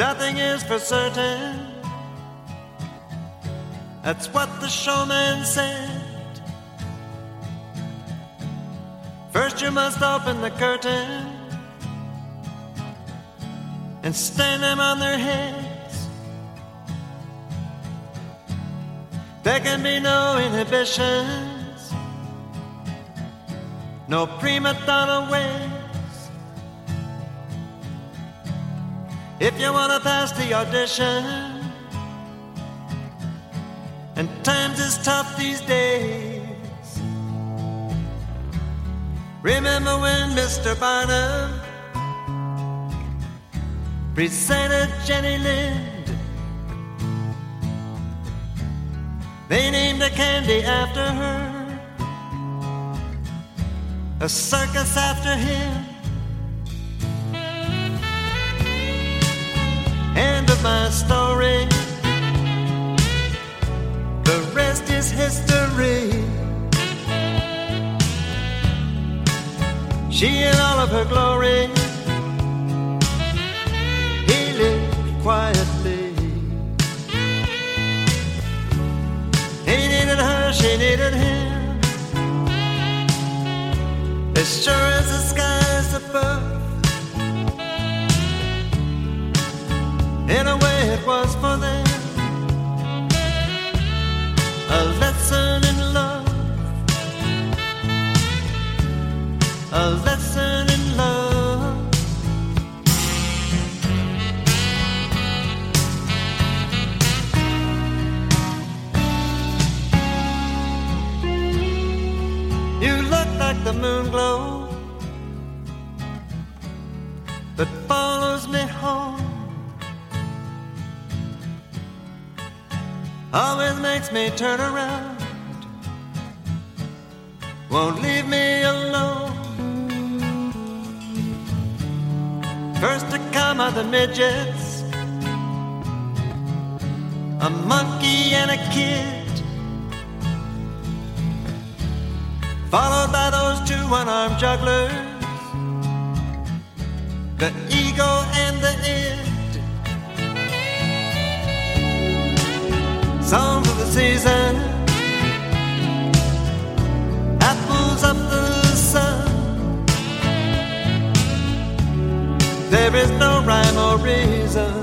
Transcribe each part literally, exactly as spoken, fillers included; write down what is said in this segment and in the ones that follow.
nothing is for certain. That's what the showman said. First you must open the curtain and stand them on their heads. There can be no inhibitions, no prima donna ways. If you want to pass the audition, and times is tough these days, remember when Mister Barnum presented Jenny Lind? They named a candy after her, a circus after him. End of my story, the rest is history. She in all of her glory, he lived quietly. He needed her, she needed him, as sure as the skies above. In a way it was for them a lesson in love, a lesson in love. You look like the moon glow that follows me home, always makes me turn around, won't leave me alone. First to come are the midgets, a monkey and a kid, followed by those two one-armed jugglers, the ego and the id. Songs of the season, apples up the sun. There is no rhyme or reason,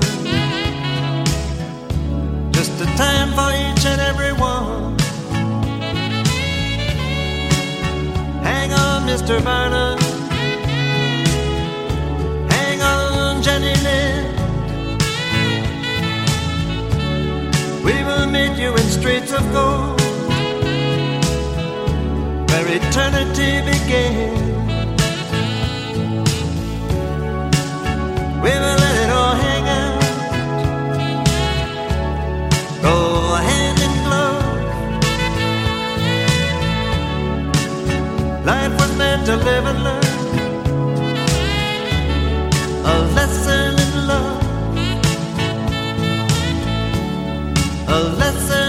just a time for each and every one. Hang on, Mister Barnum, hang on, Jenny Lind. We will meet you in streets of gold, where eternity begins. We will let it all hang out, go hand in glove. Life was meant to live and learn, a lesson in love, a lesson